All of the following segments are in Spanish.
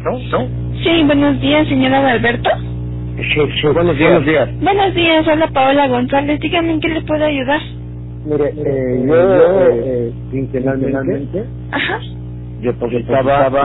¿no? Sí, buenos días, señora Adalberto. Sí, buenos días. Buenos días, hola Paola González. Dígame en qué le puedo ayudar. Mire, yo quincenalmente Ajá. depositaba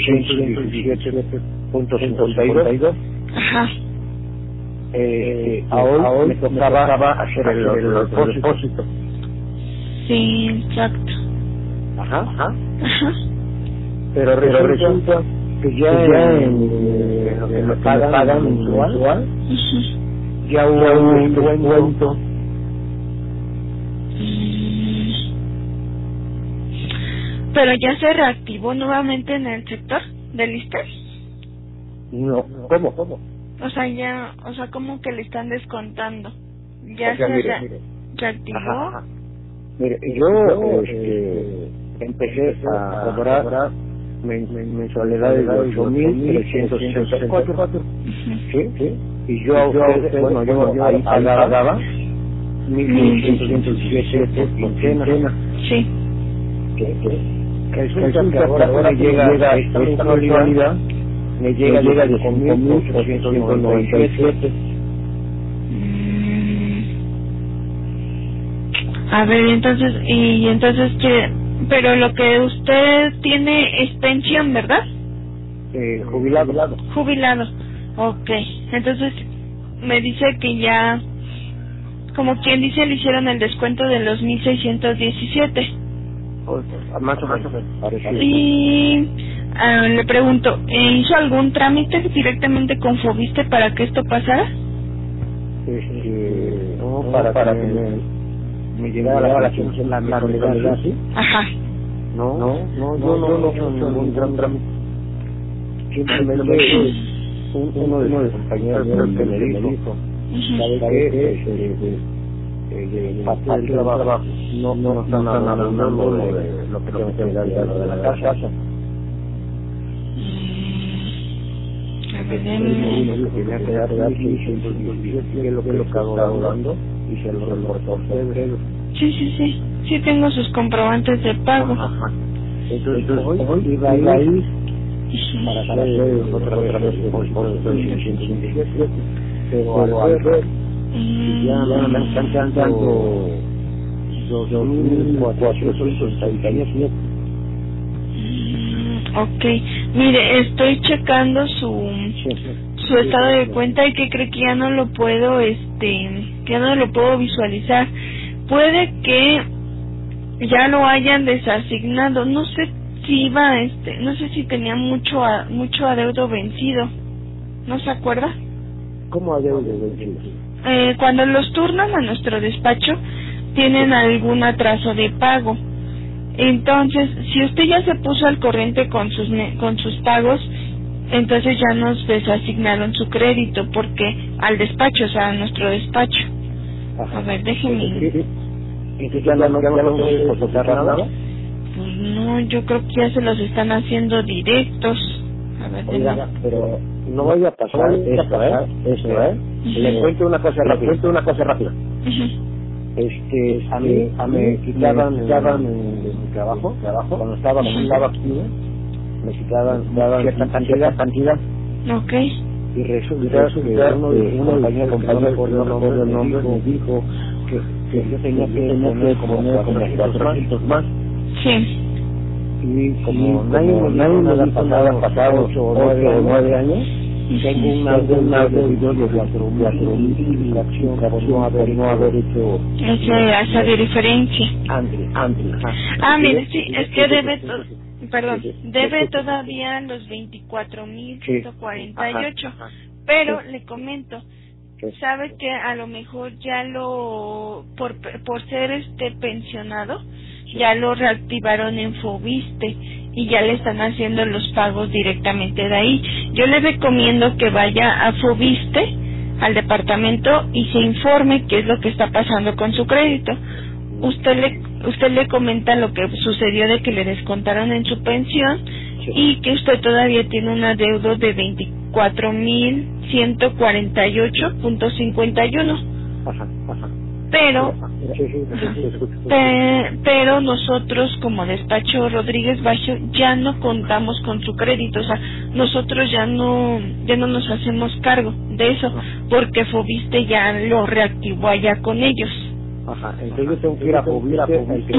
1.617.52. Ajá. A hoy me tocaba hacer el depósito. Sí, exacto. Ajá. Ajá. Pero resulta que ya en lo que me pagan mensual, ya hubo un descuento. Pero ya se reactivó nuevamente en el sector del ISSSTE. No, ¿cómo? O sea, ¿cómo que le están descontando? Ya O sea, se mire. reactivó. Ajá. Mire, yo empecé a cobrar mensualidades de 8.384. ¿Sí? Y yo ahí pagaba 1.617 por quincena. Sí. Que resulta que ahora me llega esta mensualidad, me llega de 5.897. A ver, entonces que, pero lo que usted tiene es pensión, ¿verdad? Jubilado. Jubilado. Ok. Entonces me dice que ya, como quien dice, le hicieron el descuento de los 1.617. Más o menos. Parecido. Y le pregunto, ¿hizo algún trámite directamente con Fobiste para que esto pasara? No, para que me llegara la mensualidad, ¿sí? Ajá. No, yo no he hecho ningún trámite. Simplemente uno de los compañeros que me dijo, ¿sabe qué? Parte del trabajo no están hablando de lo que tengo que dar de la casa. A ver, Tenía que dar 1.617, que es lo que estaba dando, y se lo reportó a usted. Sí, tengo sus comprobantes de pago. Ajá. Entonces hoy iba a ir para hacer otra vez el depósito de 617, pero al ver ya me están dando 2.467. Ok, mire, estoy checando su estado de cuenta y que cree que ya no lo puedo, visualizar. Puede que ya lo hayan desasignado. No sé si no sé si tenía mucho adeudo vencido. ¿No se acuerda? ¿Cómo adeudo vencido? Cuando los turnan a nuestro despacho tienen algún atraso de pago. Entonces, si usted ya se puso al corriente con sus pagos, entonces ya nos desasignaron su crédito, porque al despacho, o sea, a nuestro despacho. Ajá. A ver, déjeme. ¿Y ya no puede depositar nada? Pues no, yo creo que ya se los están haciendo directos. A ver, oiga, pero no vaya a pasar eso, Le cuento una cosa rápida. A mí me quitaban de mi trabajo, cuando estaba activo, me quitaban cierta cantidad. Ok. Y resulta que uno de los compañeros por el nombre me dijo que yo tenía que poner como 400 más. Sí. Y como nadie me dijo nada pasado 8 o 9 años, tengo una deuda de 4.000 y la acción por no haber hecho esa diferencia. Antes. Mire, sí, es que debe todavía los 24.148, pero le comento, sabe que a lo mejor ya por ser pensionado, ya lo reactivaron en Fobiste y ya le están haciendo los pagos directamente de ahí. Yo le recomiendo que vaya a Fobiste, al departamento, y se informe qué es lo que está pasando con su crédito. Usted le comenta lo que sucedió, de que le descontaron en su pensión y que usted todavía tiene un adeudo de 24.148.51. Pero Pero nosotros como despacho Rodríguez Baggio ya no contamos con su crédito, o sea, nosotros ya no nos hacemos cargo de eso, porque Foviste ya lo reactivó allá con ellos. Ajá, entonces yo tengo que ir a Foviste,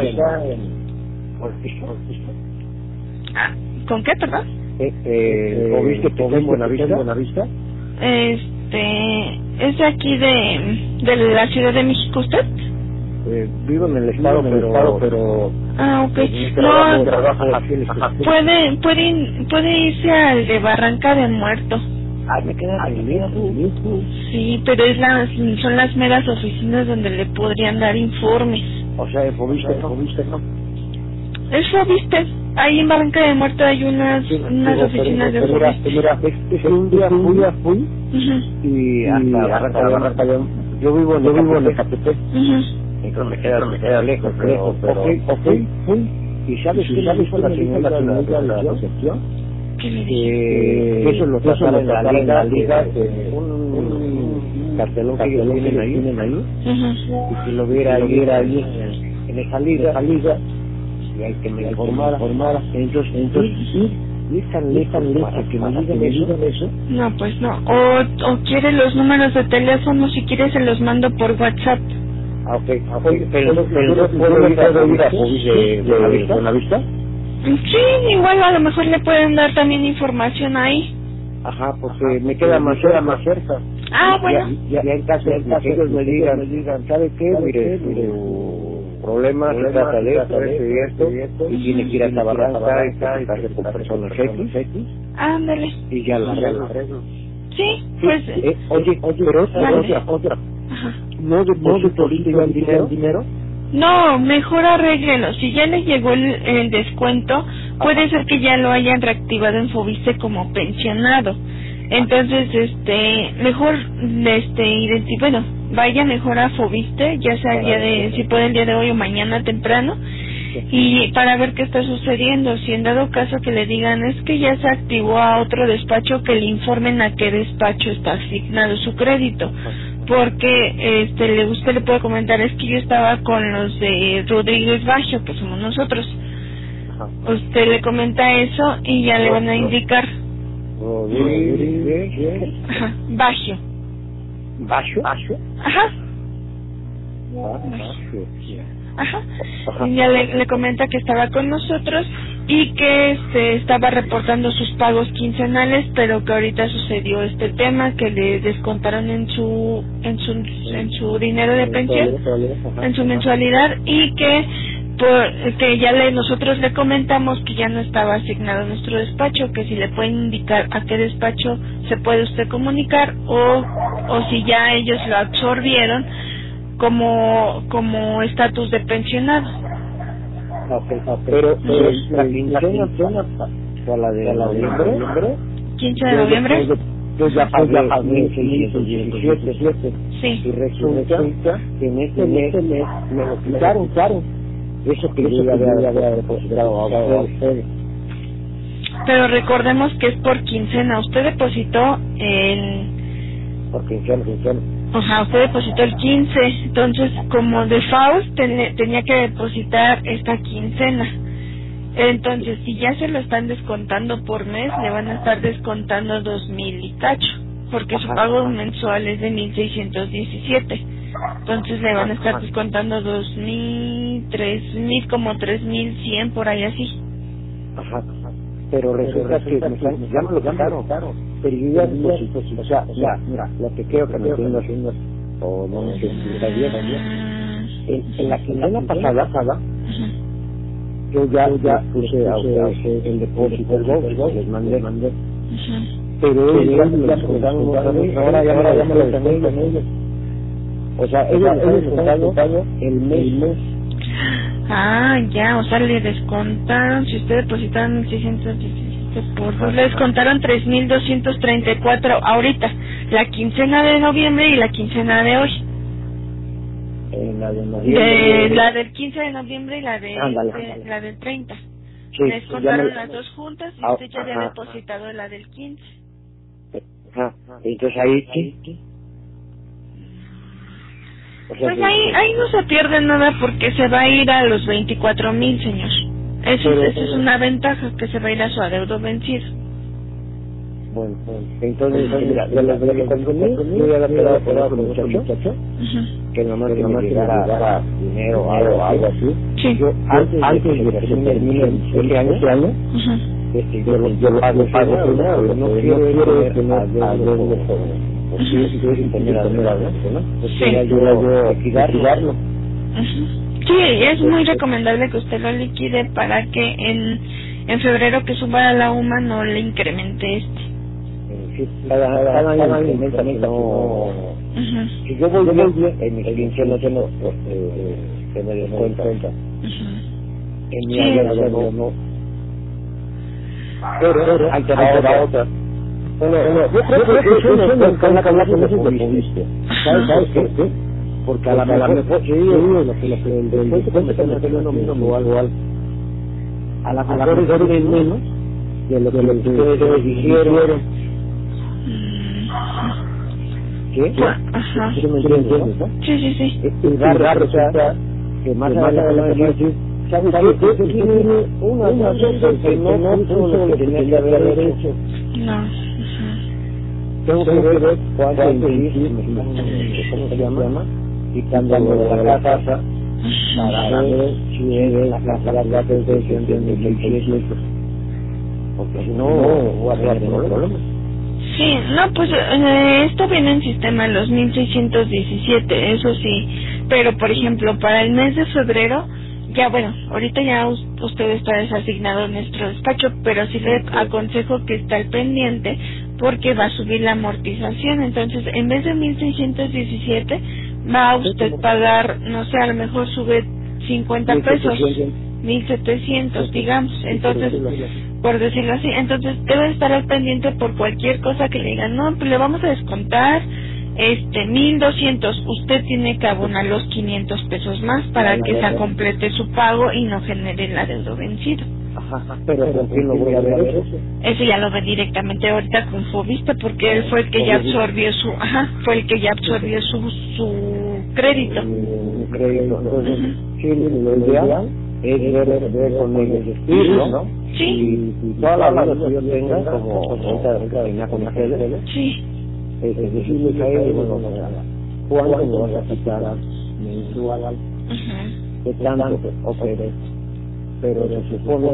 ¿Con qué, perdón? Foviste que está en Buenavista. ¿Es de aquí de la Ciudad de México usted? Vivo en el estado, pero ok. No, puede irse al de Barranca de Muerto. Me queda lejos. Sí, pero son las meras oficinas donde le podrían dar informes. O sea, Foviste no. Es Foviste. Ahí en Barranca de Muerto hay unas oficinas de Foviste. Mira, un día fui y hasta Barranca de yo vivo en el Catepec. Entonces me queda lejos, pero fui y sabes que la señora de la recepción que eso lo pasaron en la liga, un cartelón que ellos tienen ahí, y que lo viera ahí en esa liga, y hay que me informara, entonces y es tan lejos que me digan eso. No, pues no. O quiere los números de teléfono, si quiere se los mando por WhatsApp. Pero no puedo ir a Buenavista. Sí, igual a lo mejor le pueden dar también información ahí. Ajá, porque me queda más cerca. Bueno. Ya en caso de que ellos me digan, ¿sabe qué? Mire, problema se trata de esto, y tiene que ir a la Barranca y tratarse con personas X. Ándale. Y ya la arreglo. Sí, pues... Oye, pero otra. Ajá. ¿No deposito ahorita el dinero? No, mejor arréglelo. Si ya le llegó el descuento, puede ser que ya lo hayan reactivado en Foviste como pensionado. Entonces, mejor, vaya mejor a Foviste, ya sea si puede el día de hoy o mañana temprano, y para ver qué está sucediendo. Si en dado caso que le digan es que ya se activó a otro despacho, que le informen a qué despacho está asignado su crédito. Porque usted le puede comentar, es que yo estaba con los de Rodríguez Baggio, que somos nosotros. Usted le comenta eso y ya le van a indicar. Baggio. Y ya le comenta que estaba con nosotros y que estaba reportando sus pagos quincenales, pero que ahorita sucedió este tema, que le descontaron en su dinero de pensión, en su mensualidad, y que nosotros le comentamos que ya no estaba asignado a nuestro despacho, que si le pueden indicar a qué despacho se puede usted comunicar, o si ya ellos lo absorbieron como estatus de pensionado. Pero la quincena o la de noviembre, 15 de noviembre, yo ya pagué 1.617. Sí. Y resulta que en este mes me lo quitaron, claro. Eso que yo ya había depositado a ustedes. Pero recordemos que es por quincena. Usted depositó por quincena. Usted depositó el 15, entonces como default tenía que depositar esta quincena. Entonces, si ya se lo están descontando por mes, le van a estar descontando 2,000 y cacho, porque su pago mensual es de 1,617. Entonces le van a estar descontando 2,000, 3,000, como 3,100 por ahí así. Pero resulta que ya me lo quitaron. Pero yo ya deposito, o sea, mira, lo que creo que me estoy haciendo, o no sé si está bien. En la quincena pasada, yo ya puse el depósito, les mandé. Pero ellos me lo descontaron otra vez, ahora ya me lo están ellos. O sea, ellos están descontando el mes. Ya, o sea, le descontaron, si usted depositaron 1,617 le descontaron 3,234 ahorita, la quincena de noviembre y la quincena de hoy. La de noviembre. La del 15 de noviembre y la del 30. Sí, le descontaron las dos juntas y usted ya había depositado la del 15. Entonces ahí Pues ahí no se pierde nada porque se va a ir a los 24,000, señor. Eso es una ventaja, que se va a ir a su adeudo vencido. Bueno, entonces, mira, de los 24,000, yo ya había quedado con el muchacho, que nomás que me llegara dinero o algo así. Sí. Yo, antes de que termine este año, yo lo pago primero, pero no quiero tener adeudo sí, tener adeudo, ¿no? Entonces yo liquidarlo. Sí, es muy recomendable que usted lo liquide para que en febrero que suba a la UMA no le incremente Sí, cada año incrementa, no. Si yo voy bien, en mi experiencia no tengo que me des cuenta. En mi adeudo no. Pero hay que dar otra. Bueno, yo creo que eso no es con la que no se viste. ¿Sabes qué? Porque a la mejor sí, después se puede meter uno mismo o algo. A la mejor es menos de lo que ustedes dijeron. ¿Qué? Ajá. ¿Sí me entiendes, no? Sí. Y va a resultar que más adelante va a decir, ¿sabes qué? Tiene una cosa que no puso lo que tenía que haber hecho. No. Tengo que ver cuánto insiste, ¿cómo se llama? Y cuando lo de la casa, para ver si es la casa la atención de 1,600. Porque si no, voy a hablar de problemas. Sí, no, pues esto viene en sistema los 1,617, eso sí. Pero, por ejemplo, para el mes de febrero, ya bueno, ahorita ya usted está desasignado en nuestro despacho, pero sí le aconsejo que esté al pendiente porque va a subir la amortización. Entonces, en vez de 1,617, va a usted pagar, no sé, a lo mejor sube 50 pesos, 1,700, digamos. Entonces, por decirlo así, entonces debe estar al pendiente por cualquier cosa que le digan, no, pues le vamos a descontar 1,200, usted tiene que abonar los 500 pesos más para que se complete su pago y no genere el adeudo vencido. Ajá, pero ¿con quién lo voy a ver eso? Eso ya lo ve directamente ahorita con Fobiste, porque él fue el que ya absorbió su crédito. Crédito, entonces, sí, lo ideal es ver con ellos, ¿no? Sí. Y toda la vida que yo tenga, como ahorita venía con ustedes, sí. Decirles a ellos, bueno, ¿cuánto me vas a quitar mensual? ¿Qué tanto? Ok, pero se supone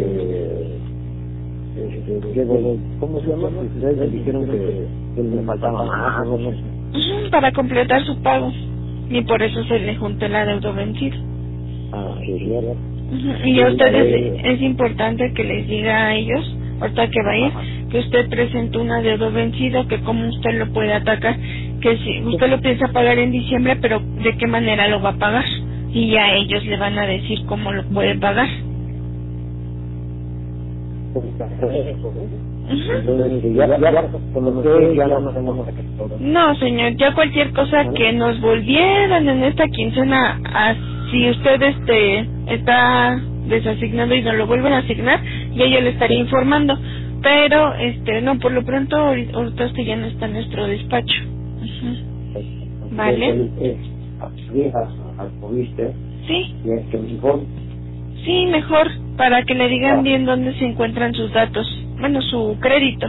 que ¿cómo se llama? Ustedes dijeron que me faltaba más, no sé. Para completar su pago, y por eso se le juntó el adeudo vencido. Sí, y a ustedes es importante que les diga a ellos, ahorita que va a ir, que usted presentó un adeudo vencido, que cómo usted lo puede atacar, que si usted lo piensa pagar en diciembre, pero de qué manera lo va a pagar, y ya ellos le van a decir cómo lo puede pagar. No, señor, ya cualquier cosa que nos volvieran en esta quincena, si usted está desasignado y nos lo vuelven a asignar, ya yo le estaría informando, pero no, por lo pronto ahorita usted ya no está en nuestro despacho. ¿Vale? Sí. Sí, mejor, para que le digan bien dónde se encuentran sus datos, bueno, su crédito.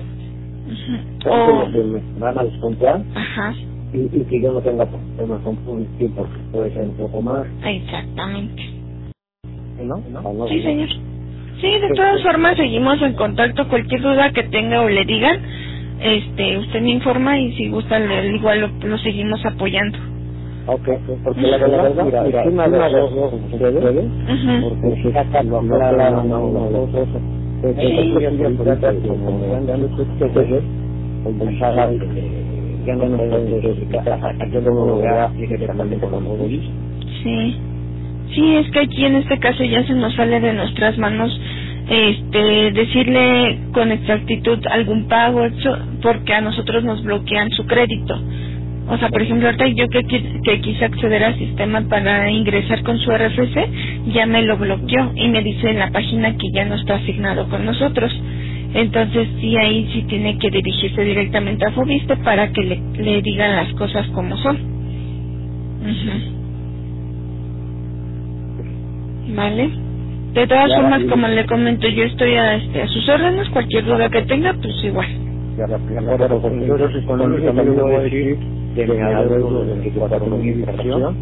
O me van a descontar. Ajá. Y que yo no tenga problemas con un tiempo, puede ser un poco más. Exactamente. ¿No? Sí, señor. Sí, de todas formas seguimos en contacto. Cualquier duda que tenga o le digan, usted me informa y si gusta igual lo seguimos apoyando. Ok, porque la verdad, mira, sí me agarró con ustedes, porque si acá lo aclaran a uno dos cosas, pero como me van dando ustedes, pues ya no me yo no lo vea directamente con los móviles. Sí, es que aquí en este caso ya se nos sale de nuestras manos decirle con exactitud algún pago, porque a nosotros nos bloquean su crédito. O sea, por ejemplo, ahorita yo que quise acceder al sistema para ingresar con su RFC, ya me lo bloqueó y me dice en la página que ya no está asignado con nosotros. Entonces, sí, ahí sí tiene que dirigirse directamente a Fobiste para que le digan las cosas como son. Vale. De todas formas, como le comento, yo estoy a sus órdenes. Cualquier duda que tenga, pues igual. Ya la primera, porque yo también voy a decir de mi alrededor de 24,000 inflación.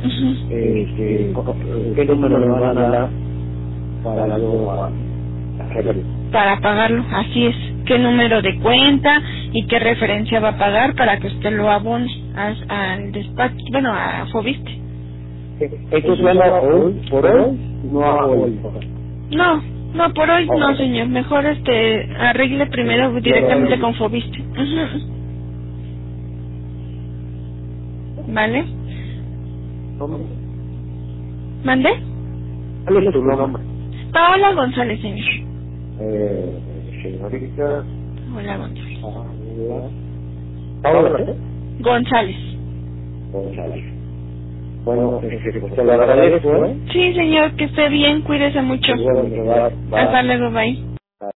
¿Qué número me van a dar para luego para pagarlo? Así es. ¿Qué número de cuenta y qué referencia va a pagar para que usted lo abone al despacho, bueno, a Fobiste? ¿Esto suena hoy, por hoy? No a hoy. No, por hoy no, señor. Mejor arregle primero directamente con Fobiste. ¿Vale? ¿Mande? ¿Cuál es tu nombre? Paola González, señor. Señorita. Hola, González. Paola, ¿eh? González. Bueno, te lo agradezco, ¿eh? Sí, señor, que esté bien, cuídese mucho. Hasta luego, bye.